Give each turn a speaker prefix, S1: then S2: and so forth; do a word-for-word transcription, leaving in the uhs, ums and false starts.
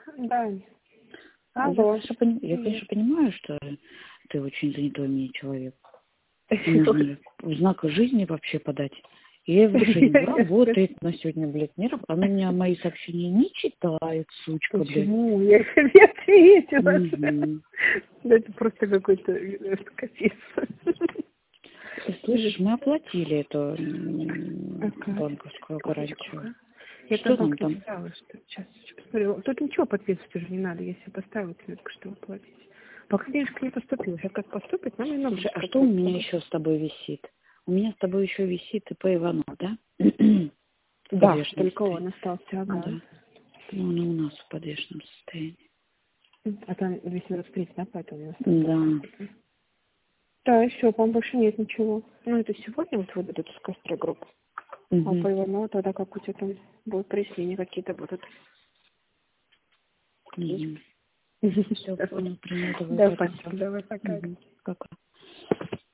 S1: Да.
S2: А я,
S1: Алло.
S2: конечно, поним- я, конечно, понимаю, что ты очень занятой мне человек. Нужно же в знак жизни вообще подать. И я в душе не работает на сегодня, блядь, не работает. Она меня мои сообщения не читает, сучка, блядь.
S1: Почему? Я тебе ответила.
S2: Угу.
S1: Да это просто какой-то э, капец.
S2: Ты слышишь, мы оплатили эту м,
S1: Ага.
S2: банковскую гарантию.
S1: Я
S2: Что
S1: там
S2: там там?
S1: написала, что сейчас посмотрю. Тут ничего подписывать уже не надо, я себе поставила только что оплатить. Пока денежка не поступила. Сейчас как поступит, нам и надо.
S2: Слушай, а что у меня еще с тобой висит? У меня с тобой еще висит ИП Иванов, да?
S1: Да,
S2: Подвешенном
S1: только
S2: состоянии.
S1: он остался,
S2: Ну
S1: ага.
S2: да. Ну, он у нас в подвешенном состоянии.
S1: А там весь раскрыть, да, поэтому у нас
S2: Да.
S1: Да, и все, по-моему, больше нет ничего. Ну, это сегодня вот выдадут из костра группу. А
S2: Угу.
S1: по Иванову тогда как у тебя там будут прояснения какие-то будут.
S2: Угу. Все, понял, принял, давай,
S1: Давай,
S2: пока.
S1: давай, пока.
S2: Угу. Пока.